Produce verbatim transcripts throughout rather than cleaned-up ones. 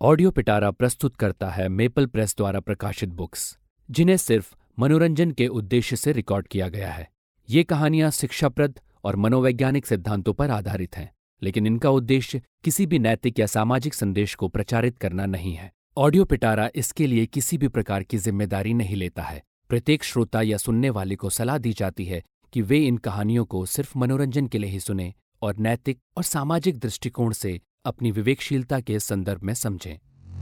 Audio पिटारा प्रस्तुत करता है मेपल प्रेस द्वारा प्रकाशित बुक्स, जिन्हें सिर्फ मनोरंजन के उद्देश्य से रिकॉर्ड किया गया है। ये कहानियां शिक्षाप्रद और मनोवैज्ञानिक सिद्धांतों पर आधारित हैं, लेकिन इनका उद्देश्य किसी भी नैतिक या सामाजिक संदेश को प्रचारित करना नहीं है। ऑडियो पिटारा इसके लिए किसी भी प्रकार की जिम्मेदारी नहीं लेता है। प्रत्येक श्रोता या सुनने वाले को सलाह दी जाती है कि वे इन कहानियों को सिर्फ मनोरंजन के लिए ही सुनें और नैतिक और सामाजिक दृष्टिकोण से अपनी विवेकशीलता के संदर्भ में समझें।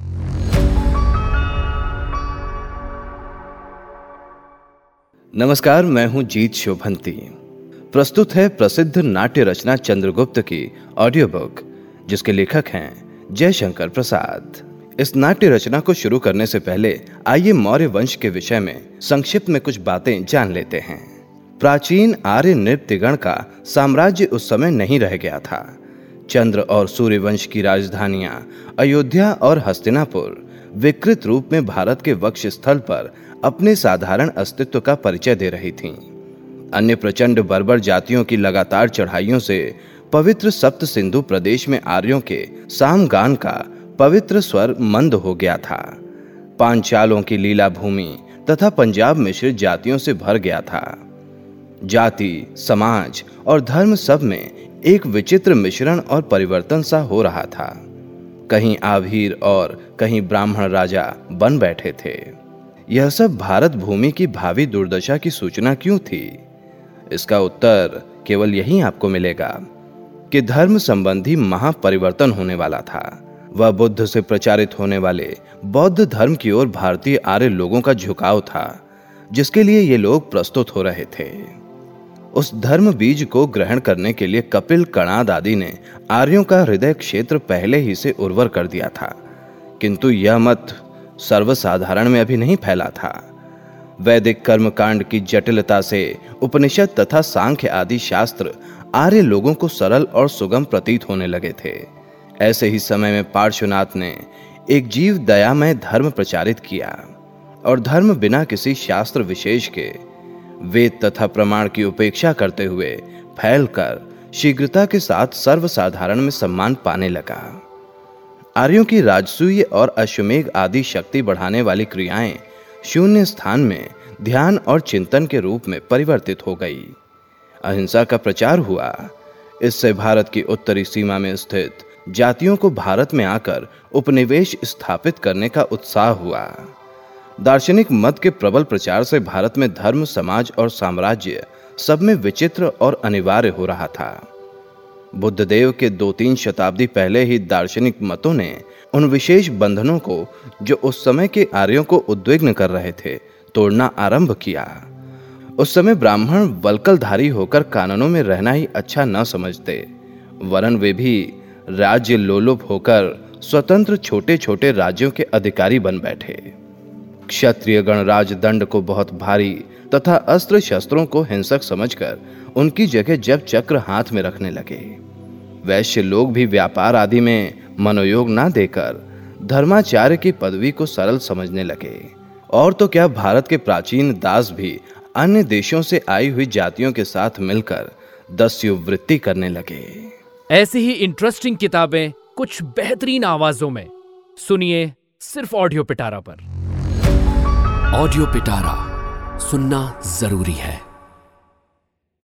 नमस्कार, मैं हूं जीत शोभंती। प्रस्तुत है प्रसिद्ध नाट्य रचना चंद्रगुप्त की ऑडियो बुक, जिसके लेखक हैं जयशंकर प्रसाद। इस नाट्य रचना को शुरू करने से पहले आइए मौर्य वंश के विषय में संक्षिप्त में कुछ बातें जान लेते हैं। प्राचीन आर्य नृत्यगण का साम्राज्य उस समय नहीं रह गया था। चंद्र और सूर्य वंश की राजधानियां अयोध्या और हस्तिनापुर विकृत रूप में भारत के वक्ष स्थल पर अपने साधारण अस्तित्व का परिचय दे रही थीं। अन्य प्रचंड बर्बर जातियों की लगातार चढ़ाइयों से पवित्र सप्त सिंधु प्रदेश में आर्यों के सामगान का पवित्र स्वर मंद हो गया था। पांचालों की लीला भूमि तथा पंजाब मिश्रित जातियों से भर गया था। जाति, समाज और धर्म सब में एक विचित्र मिश्रण और परिवर्तन सा हो रहा था। कहीं आभीर और कहीं ब्राह्मण राजा बन बैठे थे। यह सब भारत भूमि की भावी दुर्दशा की सूचना क्यों थी? इसका उत्तर केवल यही आपको मिलेगा कि धर्म संबंधी महापरिवर्तन होने वाला था। वह बुद्ध से प्रचारित होने वाले बौद्ध धर्म की ओर भारतीय आर्य लोगों का झुकाव था, जिसके लिए ये लोग प्रस्तुत हो रहे थे। उस धर्म बीज को ग्रहण करने के लिए कपिल, कणाद आदि ने आर्यों का हृदय क्षेत्र पहले ही से उर्वर कर दिया था, किंतु यह मत सर्वसाधारण में अभी नहीं फैला था। वैदिक कर्मकांड की जटिलता से उपनिषद तथा सांख्य आदि शास्त्र आर्य लोगों को सरल और सुगम प्रतीत होने लगे थे। ऐसे ही समय में पार्श्वनाथ ने एक जीव दयामय धर्म प्रचारित किया और धर्म बिना किसी शास्त्र विशेष के वेद तथा प्रमाण की उपेक्षा करते हुए फैलकर शीघ्रता के साथ सर्वसाधारण में सम्मान पाने लगा। आर्यों की राजसूय और अश्वमेघ आदि शक्ति बढ़ाने वाली क्रियाएं शून्य स्थान में ध्यान और चिंतन के रूप में परिवर्तित हो गई। अहिंसा का प्रचार हुआ। इससे भारत की उत्तरी सीमा में स्थित जातियों को भारत में आकर उपनिवेश स्थापित करने का उत्साह हुआ। दार्शनिक मत के प्रबल प्रचार से भारत में धर्म, समाज और साम्राज्य सब में विचित्र और अनिवार्य हो रहा था। बुद्धदेव के दो तीन शताब्दी पहले ही दार्शनिक मतों ने उन विशेष बंधनों को, जो उस समय के आर्यों को उद्विग्न कर रहे थे, तोड़ना आरंभ किया। उस समय ब्राह्मण वल्कलधारी होकर कानूनों में रहना ही अच्छा न समझते, वरन वे भी राज्य लोलुप होकर स्वतंत्र छोटे छोटे राज्यों के अधिकारी बन बैठे। क्षत्रिय गणराज दंड को बहुत भारी तथा अस्त्र शस्त्रों को हिंसक समझकर उनकी जगह जब चक्र हाथ में रखने लगे। वैश्य लोग भी व्यापार आदि में मनोयोग न देकर धर्माचार्य की पदवी को सरल समझने लगे। और तो क्या, भारत के प्राचीन दास भी अन्य देशों से आई हुई जातियों के साथ मिलकर दस्युवृत्ति करने लगे। ऐसी ही इंटरेस्टिंग किताबें कुछ बेहतरीन आवाजों में सुनिए सिर्फ ऑडियो पिटारा पर। ऑडियो पिटारा सुनना जरूरी है।